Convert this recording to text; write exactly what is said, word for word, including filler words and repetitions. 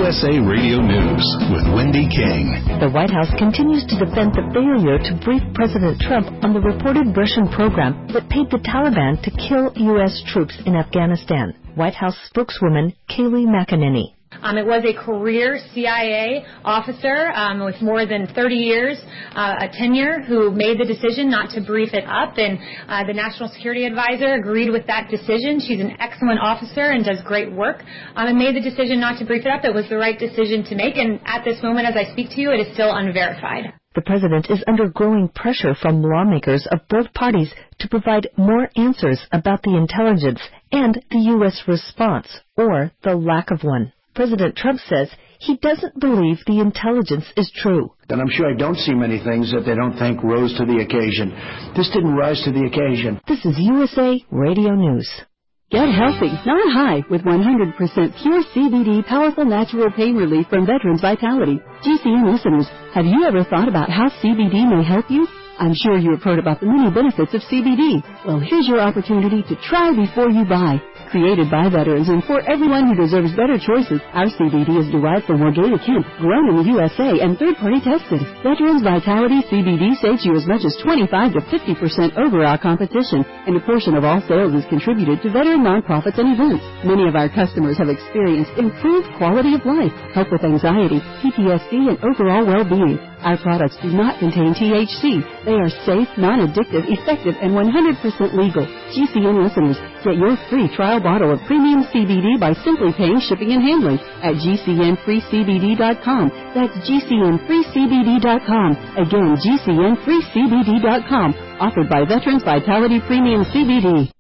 S A Radio News with Wendy King. The White House continues to defend the failure to brief President Trump on the reported Russian program that paid the Taliban to kill U S troops in Afghanistan. White House spokeswoman Kayleigh McEnany. Um, it was a career C I A officer um, with more than thirty years uh, a tenure who made the decision not to brief it up, and uh, the National Security Advisor agreed with that decision. She's an excellent officer and does great work, um, and made the decision not to brief it up. It was the right decision to make, and at this moment, as I speak to you, it is still unverified. The president is under growing pressure from lawmakers of both parties to provide more answers about the intelligence and the U S response, or the lack of one. President Trump says he doesn't believe the intelligence is true. And I'm sure I don't see many things that they don't think rose to the occasion. This didn't rise to the occasion. This is U S A Radio News. Get healthy, not high, with one hundred percent pure C B D powerful natural pain relief from Veterans Vitality. G C N listeners, have you ever thought about how C B D may help you? I'm sure you have heard about the many benefits of C B D. Well, here's your opportunity to try before you buy. Created by veterans and for everyone who deserves better choices, our C B D is derived from organic hemp, grown in the U S A and third-party tested. Veterans Vitality C B D saves you as much as twenty-five to fifty percent over our competition, and a portion of all sales is contributed to veteran nonprofits and events. Many of our customers have experienced improved quality of life, help with anxiety, P T S D, and overall well-being. Our products do not contain T H C. They are safe, non-addictive, effective, and one hundred percent legal. G C N listeners, get your free trial bottle of premium C B D by simply paying shipping and handling at G C N free C B D dot com. That's G C N free C B D dot com. Again, G C N free C B D dot com. Offered by Veterans Vitality Premium C B D.